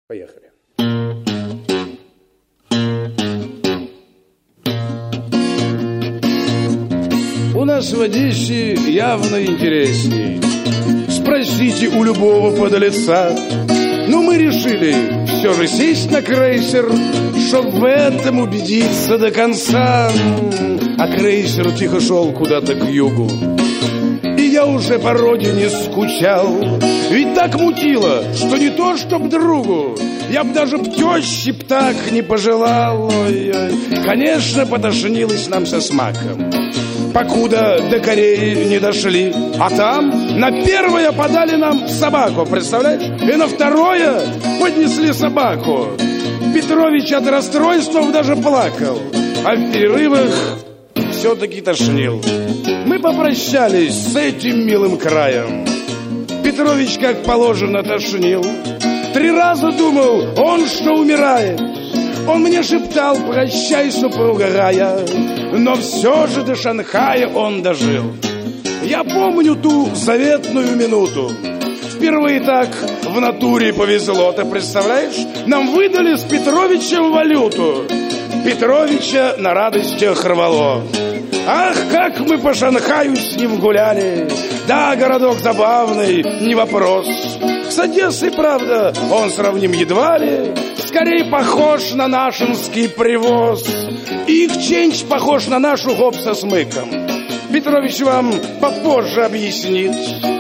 Поехали. У нас в Одессе явно интересней. Спросите у любого подлеца. Но мы решили все же сесть на крейсер, чтоб в этом убедиться до конца. А крейсер тихо шел куда-то к югу, и я уже по родине скучал. Ведь так мутило, что не то чтоб другу, я б даже тещи б так не пожелал. Ой-ой. Конечно, потошнилось нам со смаком, покуда до Кореи не дошли. А там на первое подали нам собаку, представляешь? И на второе поднесли собаку. Петрович от расстройства даже плакал, а в перерывах все-таки тошнил. Мы попрощались с этим милым краем. Петрович, как положено, тошнил. 3 раза думал, он что умирает. Он мне шептал: прощай, супруга Рая. Но все же до Шанхая он дожил. Я помню ту заветную минуту. Впервые так в натуре повезло. Ты представляешь? Нам выдали с Петровичем валюту. Петровича на радостях рвало. Ах, как мы по Шанхаю с ним гуляли. Да, городок забавный, не вопрос. С Одессой, правда, он сравним едва ли. Скорее похож на нашинский привоз. И их ченч похож на нашу гоп со смыком. Петрович вам попозже объяснит.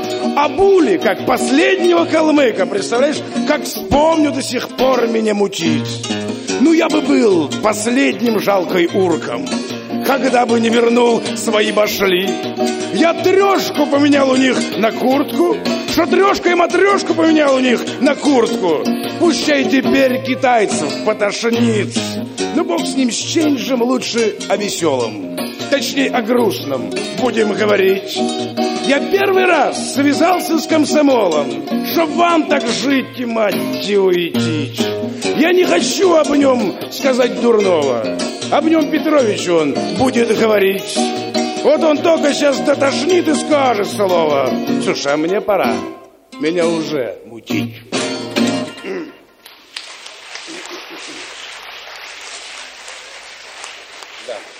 А Були, как последнего калмыка, представляешь, как вспомню, до сих пор меня мутить. Ну, я бы был последним жалкой урком, когда бы не вернул свои башли. Я 3 поменял у них на куртку, что 3 и матрешку поменял у них на куртку. Пущай теперь китайцев потошнит. Но бог с ним, с ченджем, лучше о веселом, точнее о грустном будем говорить. Я первый раз связался с комсомолом, чтоб вам так жить и мать уйти. Я не хочу об нем сказать дурного. Об нем Петровичу он будет говорить. Вот он только сейчас дотошнит и скажет слово. Слушай, а мне пора. Меня уже мутить. Да.